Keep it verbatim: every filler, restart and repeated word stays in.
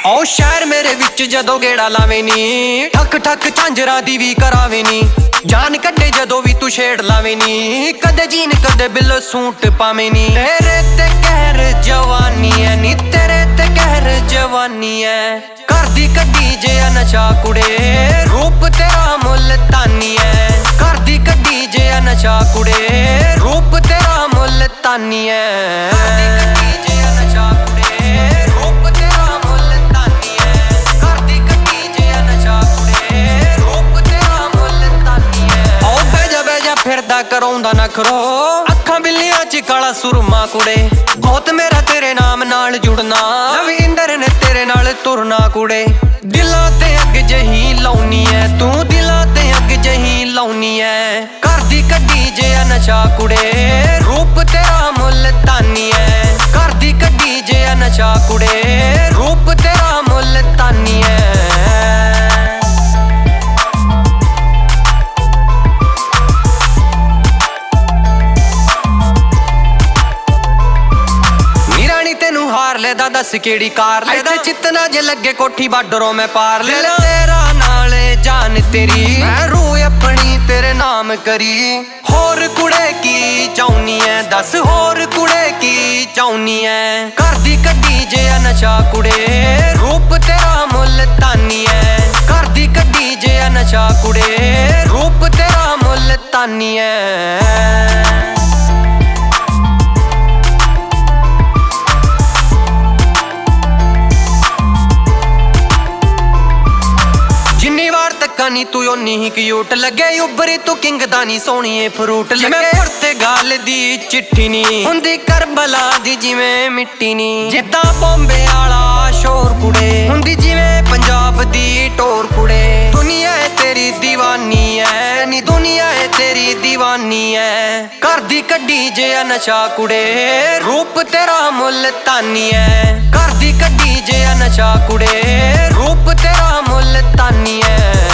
ओ शहर मेरे विच जदों गेड़ा लावे नी, ठक ठक झांजरा दी भी करावे नी। जान कड्डे जदों भी तू छेड़ लावे नी, कदे जीन कदे बिल सूट पावे नी। तेरे ते कहर जवानी है नी, तेरे ते कहर जवानी है। घर दी कड्डी जे नशा कुड़े, रूप तेरा मुल्तानी है। घर दी कड्डी जे नशा कुड़े, रूप तेरा मुल्तानी है। फिरदा कराउंदा नखरो, अखां बिल्लियां च काला सुरमा कुड़े। बहुत मेरा तेरे नाम नाल जुड़ना, रविंदर ने तेरे नाल तुरना कुड़े। दिलां ते अग जही लाउनी है तू, दिलां ते अग जही लाउनी है। घर दी कड्डी जे नशा कुड़े, रूप तेरा मुल्तानी है। घर दी कड्डी जे नशा कुड़े, रूप तेरा मुल्तानी है। दस केड़ी कार लेदा, चितना जे लगे कोठी बाडरों में पार ले। तेरा नाले जान तेरी, मैं रूह अपनी तेरे नाम करी। होर कुड़े की चाहनी है, दस होर कुड़े की चाहनी है। घर दी कड्डी जे नशा कुड़े, रूप तेरा मुल्तानी है। घर दी कड्डी जे नशा कुड़े, रूप तेरा मुल्तानी है। नी तू ओनी ही क्यूट लगे, उबरी तू किंग दा नी सोहणीए फ्रूट लगे। पुरते गाल दी चिट्ठी नी हुंदी, करबला दी जिवें मिट्टी नी। जिद्दां बॉम्बे आला शोर कुड़े, हुंदी जिवें पंजाब दी टोर कुड़े। दुनिया है तेरी दीवानी है नी, दुनिया है तेरी दीवानी है। घर दी कड्डी जे नशा कुड़े, रूप तेरा मुल्तानी है। घर दी कड्डी जे नशा कुड़े, रूप तेरा मुल्तानी है।